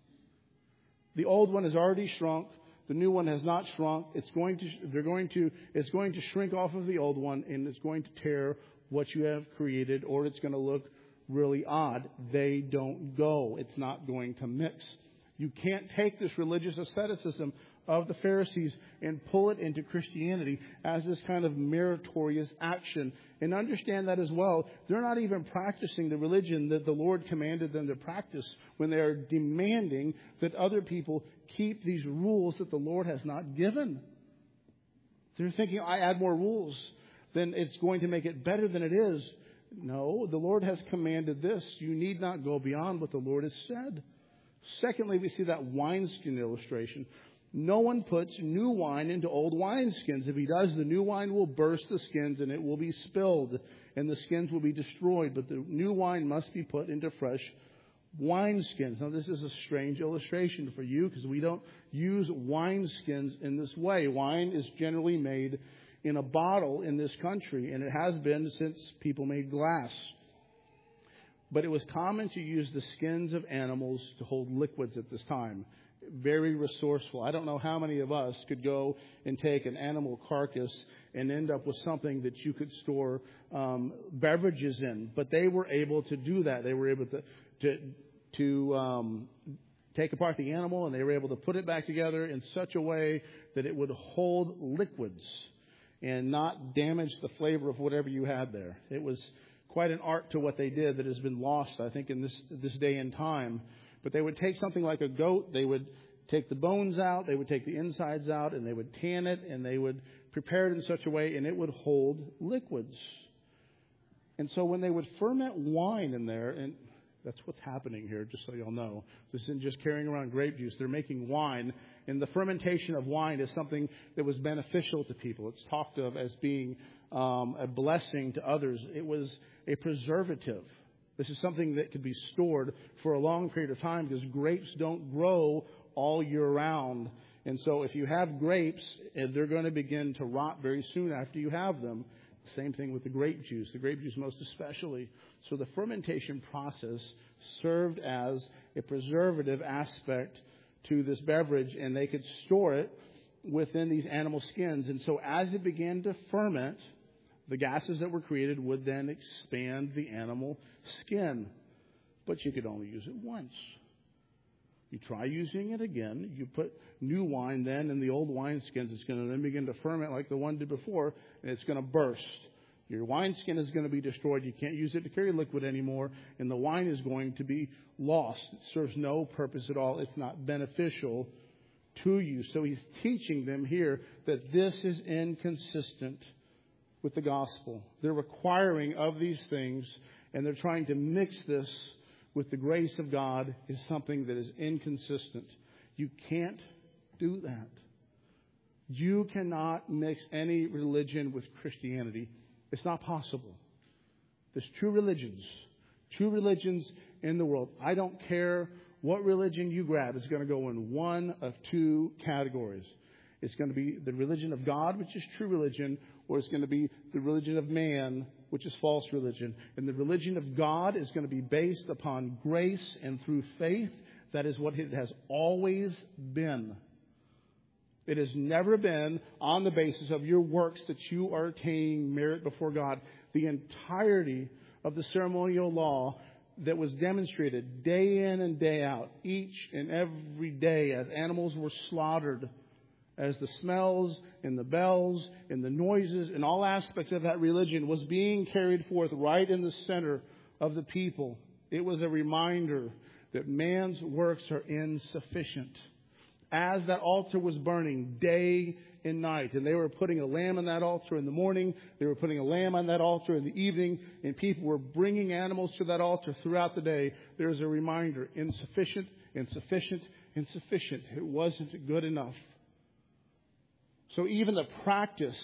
The old one has already shrunk. The new one has not shrunk. It's going to, they're going to, it's going to shrink off of the old one, and it's going to tear what you have created, or it's going to look really odd. They don't go. It's not going to mix. You can't take this religious asceticism of the Pharisees and pull it into Christianity as this kind of meritorious action. And understand that as well. They're not even practicing the religion that the Lord commanded them to practice when they are demanding that other people keep these rules that the Lord has not given. They're thinking, I add more rules, then it's going to make it better than it is. No, the Lord has commanded this. You need not go beyond what the Lord has said. Secondly, we see that wineskin illustration. No one puts new wine into old wineskins. If he does, the new wine will burst the skins and it will be spilled and the skins will be destroyed. But the new wine must be put into fresh wineskins. Now, this is a strange illustration for you because we don't use wineskins in this way. Wine is generally made in a bottle in this country, and it has been since people made glass. But it was common to use the skins of animals to hold liquids at this time. Very resourceful. I don't know how many of us could go and take an animal carcass and end up with something that you could store um, beverages in. But they were able to do that. They were able to to, to um, take apart the animal, and they were able to put it back together in such a way that it would hold liquids and not damage the flavor of whatever you had there. It was quite an art to what they did that has been lost, I think, in this this day and time. But they would take something like a goat, they would take the bones out, they would take the insides out, and they would tan it, and they would prepare it in such a way, and it would hold liquids. And so when they would ferment wine in there, and that's what's happening here, just so y'all know. This isn't just carrying around grape juice. They're making wine, and the fermentation of wine is something that was beneficial to people. It's talked of as being um, a blessing to others. It was a preservative. This is something that could be stored for a long period of time because grapes don't grow all year round. And so if you have grapes, they're going to begin to rot very soon after you have them. Same thing with the grape juice, the grape juice most especially. So the fermentation process served as a preservative aspect to this beverage, and they could store it within these animal skins. And so as it began to ferment, the gases that were created would then expand the animal skin. But you could only use it once. You try using it again. You put new wine then in the old wineskins. It's going to then begin to ferment like the one did before, and it's going to burst. Your wineskin is going to be destroyed. You can't use it to carry liquid anymore, and the wine is going to be lost. It serves no purpose at all. It's not beneficial to you. So he's teaching them here that this is inconsistent with the gospel. They're requiring of these things, and they're trying to mix this with the grace of God is something that is inconsistent. You can't do that. You cannot mix any religion with Christianity. It's not possible. There's two religions. Two religions in the world. I don't care what religion you grab. It's going to go in one of two categories. It's going to be the religion of God, which is true religion, or it's going to be the religion of man, which is false religion. And the religion of God is going to be based upon grace and through faith. That is what it has always been. It has never been on the basis of your works that you are attaining merit before God. The entirety of the ceremonial law that was demonstrated day in and day out, each and every day as animals were slaughtered, as the smells and the bells and the noises and all aspects of that religion was being carried forth right in the center of the people. It was a reminder that man's works are insufficient. As that altar was burning day and night, and they were putting a lamb on that altar in the morning, they were putting a lamb on that altar in the evening, and people were bringing animals to that altar throughout the day, there is a reminder, insufficient, insufficient, insufficient. It wasn't good enough. So even the practice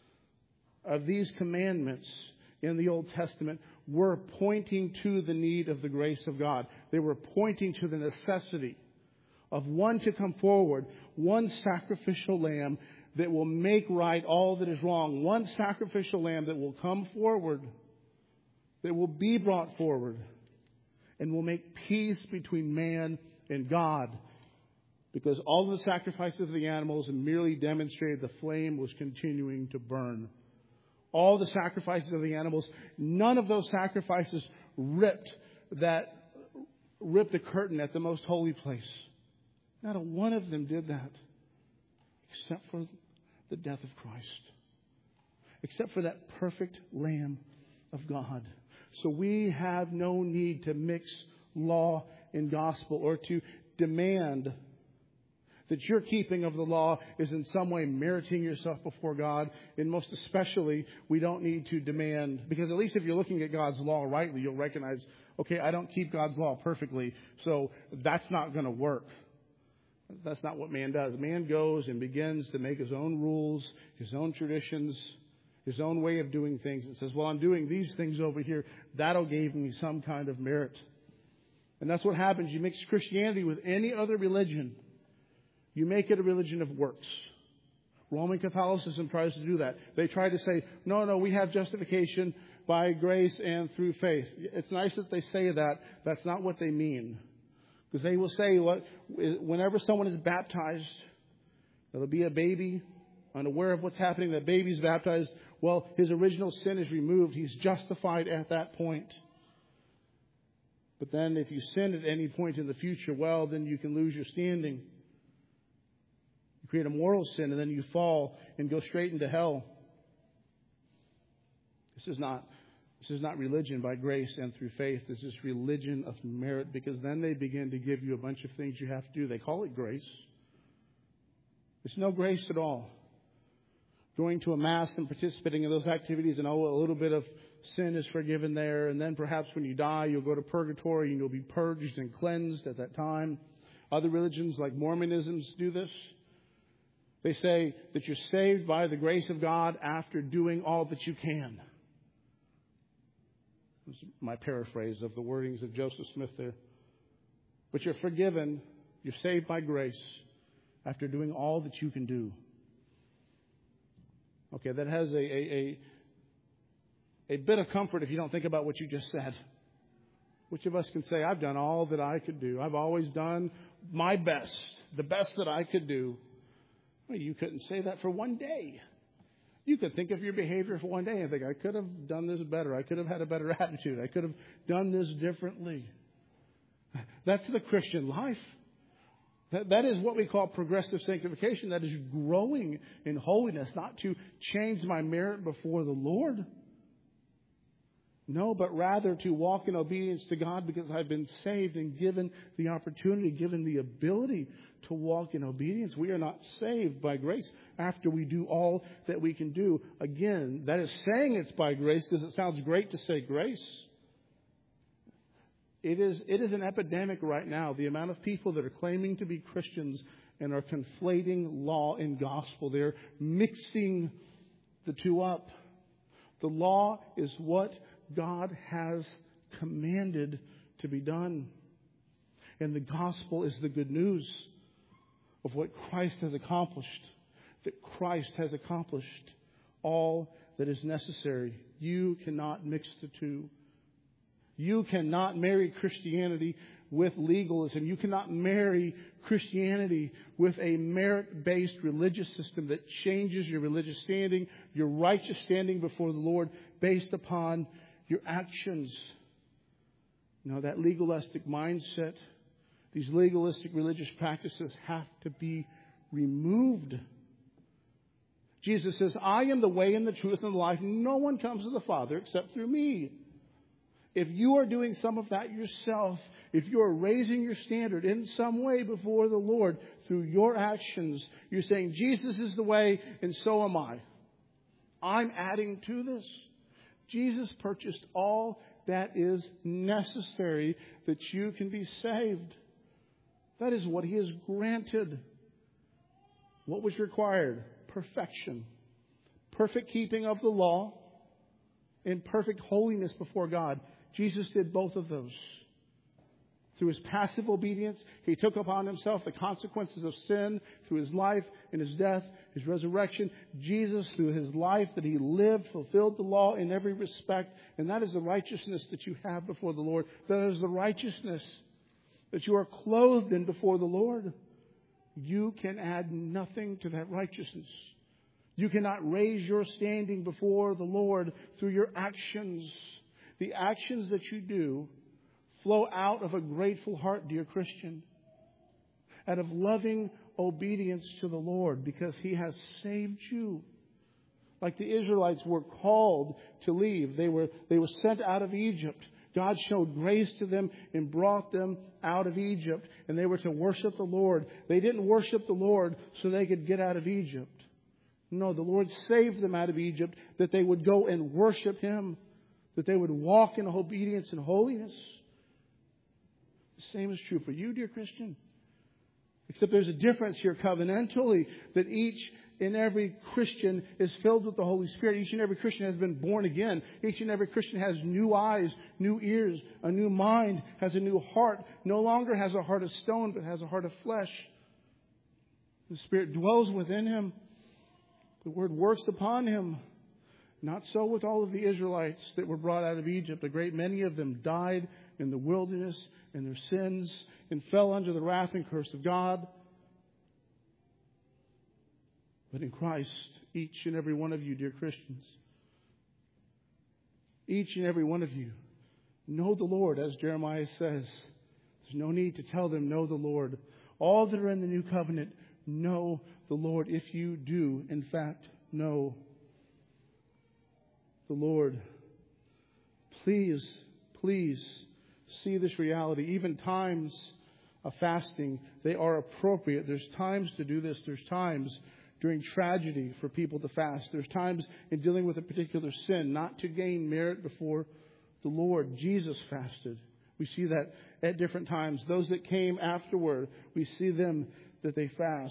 of these commandments in the Old Testament were pointing to the need of the grace of God. They were pointing to the necessity of one to come forward, one sacrificial lamb that will make right all that is wrong. One sacrificial lamb that will come forward, that will be brought forward, and will make peace between man and God. Because all of the sacrifices of the animals merely demonstrated the flame was continuing to burn. All the sacrifices of the animals, none of those sacrifices ripped that ripped the curtain at the most holy place. Not a one of them did that, except for the death of Christ, except for that perfect Lamb of God. So we have no need to mix law and gospel or to demand that your keeping of the law is in some way meriting yourself before God. And most especially, we don't need to demand, because at least if you're looking at God's law rightly, you'll recognize, okay, I don't keep God's law perfectly, so that's not going to work. That's not what man does. Man goes and begins to make his own rules, his own traditions, his own way of doing things, and says, well, I'm doing these things over here. That'll give me some kind of merit. And that's what happens. You mix Christianity with any other religion. You make it a religion of works. Roman Catholicism tries to do that. They try to say, no, no, we have justification by grace and through faith. It's nice that they say that. That's not what they mean. Because they will say, what, whenever someone is baptized, it'll be a baby, unaware of what's happening. That baby's baptized. Well, his original sin is removed. He's justified at that point. But then if you sin at any point in the future, well, then you can lose your standing. You create a moral sin and then you fall and go straight into hell. This is not This is not religion by grace and through faith. This is religion of merit, because then they begin to give you a bunch of things you have to do. They call it grace. It's no grace at all. Going to a mass and participating in those activities, and oh, a little bit of sin is forgiven there. And then perhaps when you die, you'll go to purgatory and you'll be purged and cleansed at that time. Other religions like Mormonism do this. They say that you're saved by the grace of God after doing all that you can. This is my paraphrase of the wordings of Joseph Smith there. But you're forgiven, you're saved by grace after doing all that you can do. Okay, that has a, a, a, a bit of comfort if you don't think about what you just said. Which of us can say, I've done all that I could do. I've always done my best, the best that I could do. Well, you couldn't say that for one day. You could think of your behavior for one day and think, I could have done this better. I could have had a better attitude. I could have done this differently. That's the Christian life. That, that is what we call progressive sanctification. That is growing in holiness, not to change my merit before the Lord. No, but rather to walk in obedience to God because I've been saved and given the opportunity, given the ability to walk in obedience. We are not saved by grace after we do all that we can do. Again, that is saying it's by grace because it sounds great to say grace. It is, it is an epidemic right now, the amount of people that are claiming to be Christians and are conflating law and gospel. They're mixing the two up. The law is what God has commanded to be done. And the gospel is the good news of what Christ has accomplished. That Christ has accomplished all that is necessary. You cannot mix the two. You cannot marry Christianity with legalism. You cannot marry Christianity with a merit-based religious system that changes your religious standing, your righteous standing before the Lord based upon your actions. Now, that legalistic mindset, these legalistic religious practices have to be removed. Jesus says, I am the way and the truth and the life. No one comes to the Father except through me. If you are doing some of that yourself, if you are raising your standard in some way before the Lord through your actions, you're saying, Jesus is the way and so am I. I'm adding to this. Jesus purchased all that is necessary that you can be saved. That is what He has granted. What was required? Perfection. Perfect keeping of the law and perfect holiness before God. Jesus did both of those. Through His passive obedience, He took upon Himself the consequences of sin through His life and His death, His resurrection. Jesus, through His life that He lived, fulfilled the law in every respect. And that is the righteousness that you have before the Lord. That is the righteousness that you are clothed in before the Lord. You can add nothing to that righteousness. You cannot raise your standing before the Lord through your actions. The actions that you do flow out of a grateful heart, dear Christian. Out of loving obedience to the Lord because He has saved you. Like the Israelites were called to leave. They were, they were sent out of Egypt. God showed grace to them and brought them out of Egypt. And they were to worship the Lord. They didn't worship the Lord so they could get out of Egypt. No, the Lord saved them out of Egypt that they would go and worship Him. That they would walk in obedience and holiness. The same is true for you, dear Christian. Except there's a difference here covenantally, that each and every Christian is filled with the Holy Spirit. Each and every Christian has been born again. Each and every Christian has new eyes, new ears, a new mind, has a new heart. No longer has a heart of stone, but has a heart of flesh. The Spirit dwells within him. The Word works upon him. Not so with all of the Israelites that were brought out of Egypt. A great many of them died in the wilderness in their sins and fell under the wrath and curse of God. But in Christ, each and every one of you, dear Christians, each and every one of you know the Lord, as Jeremiah says. There's no need to tell them, know the Lord. All that are in the new covenant know the Lord, if you do, in fact, know the Lord. Please, please see this reality. Even times of fasting, they are appropriate. There's times to do this. There's times during tragedy for people to fast. There's times in dealing with a particular sin, not to gain merit before the Lord. Jesus fasted. We see that at different times. Those that came afterward, we see them that they fast.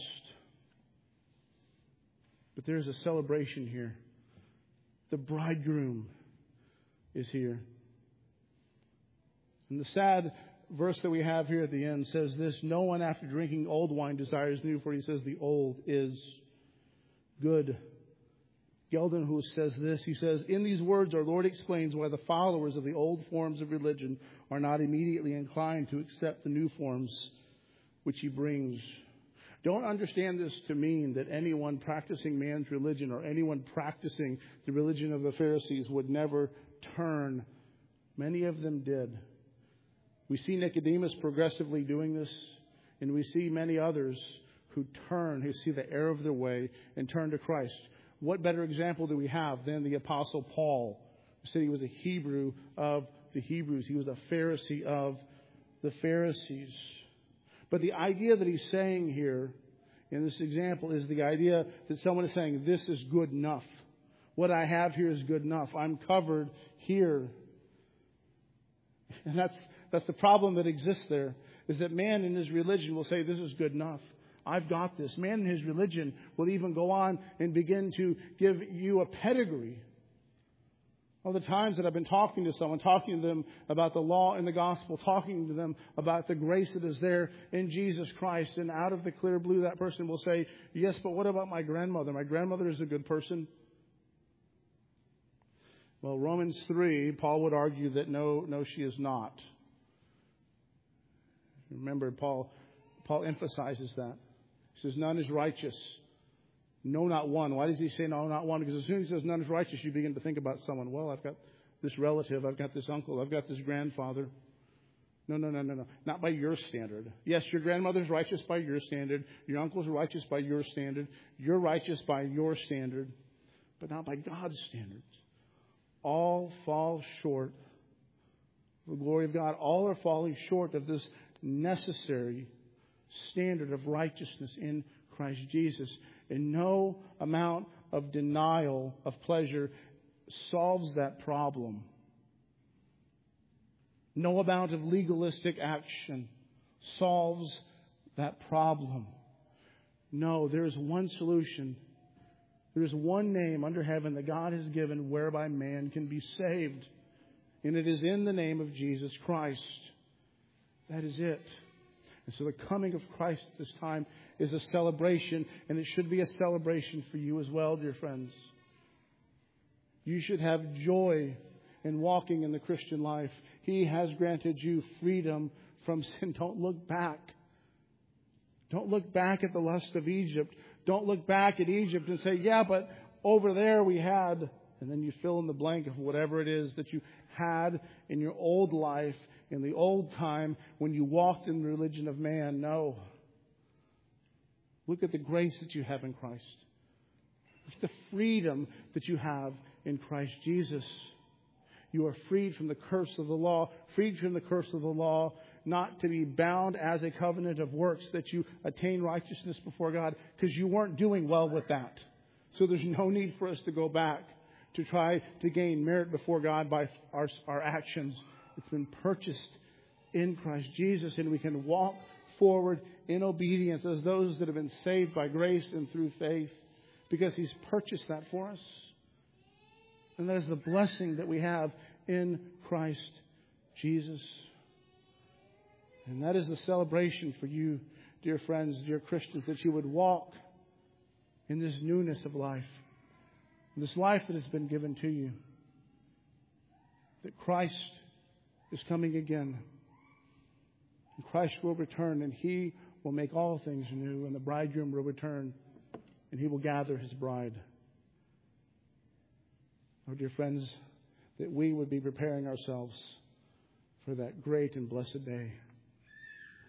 But there's a celebration here. The bridegroom is here. And the sad verse that we have here at the end says this: no one after drinking old wine desires new, for he says the old is good. Geldenhuis says this. He says, in these words, our Lord explains why the followers of the old forms of religion are not immediately inclined to accept the new forms which He brings. Don't understand this to mean that anyone practicing man's religion or anyone practicing the religion of the Pharisees would never turn. Many of them did. We see Nicodemus progressively doing this, and we see many others who turn, who see the error of their way and turn to Christ. What better example do we have than the Apostle Paul, who said he was a Hebrew of the Hebrews. He was a Pharisee of the Pharisees. But the idea that he's saying here in this example is the idea that someone is saying, this is good enough. What I have here is good enough. I'm covered here. And that's that's the problem that exists there, is that man in his religion will say, this is good enough. I've got this. Man in his religion will even go on and begin to give you a pedigree. All the times that I've been talking to someone, talking to them about the law and the gospel, talking to them about the grace that is there in Jesus Christ, and out of the clear blue, that person will say, yes, but what about my grandmother? My grandmother is a good person. Well, Romans three, Paul would argue that no, no, she is not. Remember, Paul, Paul emphasizes that. He says, none is righteous. No, not one. Why does he say no, not one? Because as soon as he says none is righteous, you begin to think about someone. Well, I've got this relative. I've got this uncle. I've got this grandfather. No, no, no, no, no. Not by your standard. Yes, your grandmother's righteous by your standard. Your uncle's righteous by your standard. You're righteous by your standard. But not by God's standards. All fall short of the glory of God. All are falling short of this necessary standard of righteousness in Christ Jesus. And no amount of denial of pleasure solves that problem. No amount of legalistic action solves that problem. No, there is one solution. There is one name under heaven that God has given whereby man can be saved. And it is in the name of Jesus Christ. That is it. And so the coming of Christ at this time is a celebration, and it should be a celebration for you as well, dear friends. You should have joy in walking in the Christian life. He has granted you freedom from sin. Don't look back. Don't look back at the lust of Egypt. Don't look back at Egypt and say, yeah, but over there we had, and then you fill in the blank of whatever it is that you had in your old life, in the old time when you walked in the religion of man. No. Look at the grace that you have in Christ. Look at the freedom that you have in Christ Jesus. You are freed from the curse of the law, freed from the curse of the law, not to be bound as a covenant of works that you attain righteousness before God, because you weren't doing well with that. So there's no need for us to go back to try to gain merit before God by our, our actions. It's been purchased in Christ Jesus, and we can walk forward in obedience as those that have been saved by grace and through faith, because He's purchased that for us. And that is the blessing that we have in Christ Jesus. And that is the celebration for you, dear friends, dear Christians, that you would walk in this newness of life, this life that has been given to you, that Christ is coming again. And Christ will return, and He will make all things new, and the bridegroom will return, and He will gather His bride. Oh, dear friends, that we would be preparing ourselves for that great and blessed day.